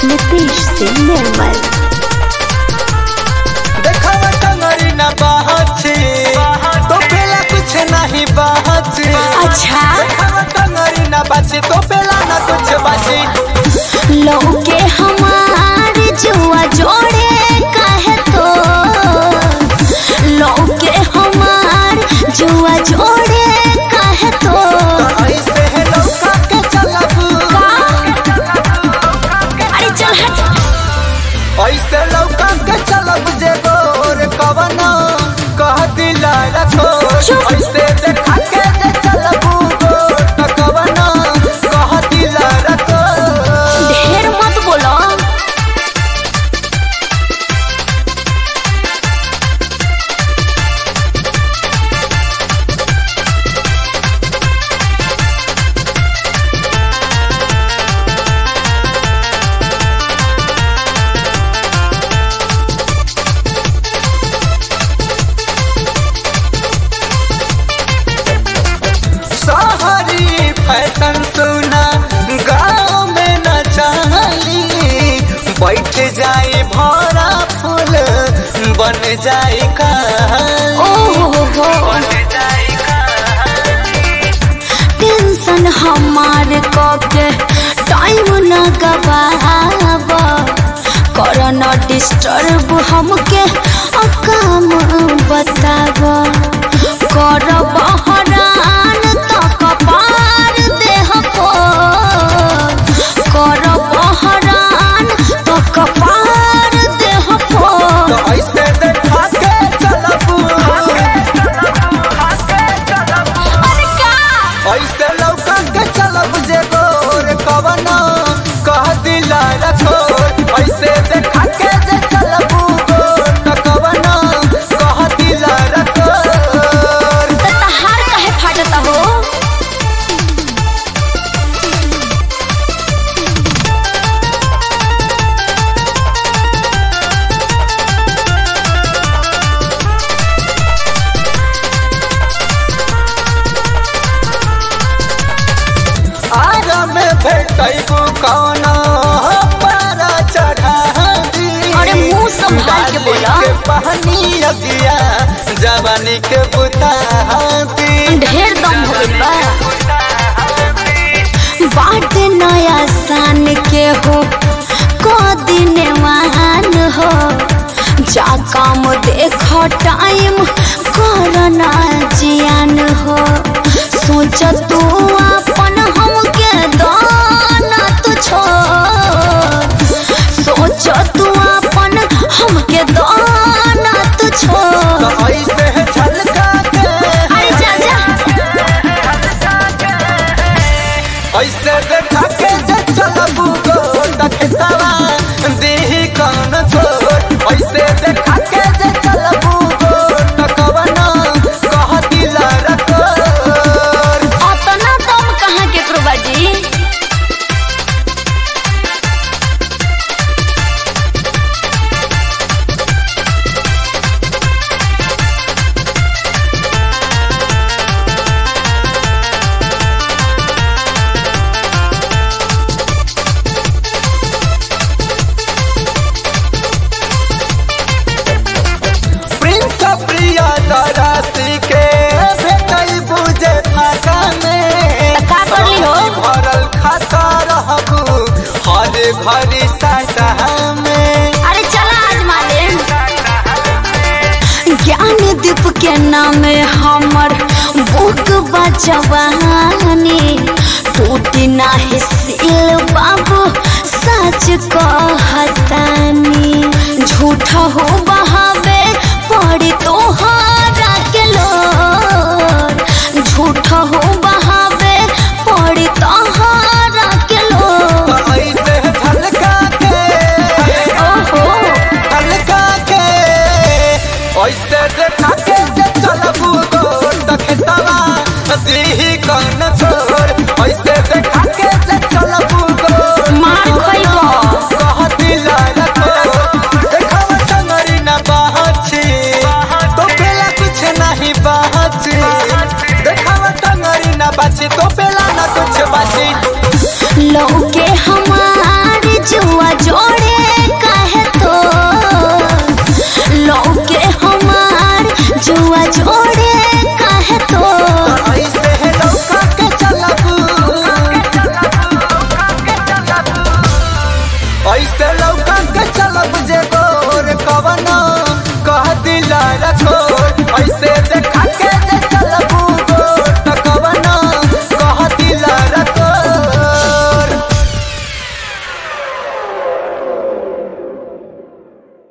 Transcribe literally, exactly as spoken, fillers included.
नीतीश से निर्मल। देखावा टंगरी ना बाहची तो पेला कुछ नहीं बाहची। अच्छा देखावा टंगरी ना बाची तो पेला ना कुछ बाची। लौके हमार जुआ जोड़े काहे तो लौके हमार जुआ जोड़े काहे तो ऐसे है लौका के चलबू। अरे चल हट। ऐसे लौका के चलब जे गोर कवना कह दिला रखो। ऐसे देखा के जे चलबू गोर कवना कह दिला रखो। ढेर मत बोलो। शहरी फैशन सुना गाँव में न चली। बैठ जाए भरा फूल बन जाए कहानी। ओहो हो बन जाए कहानी। टेंशन हमार कके टाइम न गवाब कर न डिस्टर्ब हमके आ काम बताब कर बहरान तक पार देह पर कर बहरान तक पार देह पर तो ऐसे देखा के चलबू। अरे का ऐसे लौका के चलब जे गोर कवना कह दिला रखो। ऐसे देखा के जे चलबू गोर कवना कह दिला रखो। तहार काहे फाटता हो। आगा में भेटैबू कौना पारा चढ़ा दी। अरे मुंह संभाल के बोला। के पहनी अगिया जवानी के बुता दी। ढेर दम हो गइल बा। बाट नया सान के हो को दिन मान हो जा काम देख टाइम करना जियान हो सोच तू अपन हमके दाना तू छोड़ सोच तू अपन हमके दाना तू छोड़। तो ऐसे है झलका के अरे जा जा ऐसे देखा के जे चलबू गोर देखतावा देही कौन छोड़। ऐसे देखा के जे चलबू गोर कवना कह दिला रखो। अतना दम कहाँ के बाजी। प्रिंस प्रिया दरासी के भेटई बुझे फाका में। का करली हो? भरल खाता रहबू हर घड़ी साटा में। अरे चला आज माले ज्ञान दीप के नाम हमर बुक बजवानी टूटी नाही सील बाबू सच कहतानी झूठा हो बहावे पड़ी तोहरा के लोर झूठा हो बहावे पड़ी तोहरा के लोर। ऐसे झलका के ओहो झलका के ऐसे देखा के जे चलबू गोर देखतावा देही कौन छोड़। ऐसे देखा के जे चलबू गोर मार खइबो। कह दिला रखो। देखावा टंगरी ना बाहची तो पेला कुछ नहीं बाहची। देखावा टंगरी ना बाची तो पेला ना कुछ बाची। लौके हमार जुआ जो जुआ जोड़े काहे तो ऐसे है लौका के चलबू ऐसे लौका के चलब जे गोर कवना कह दिला रखो ऐसे देखा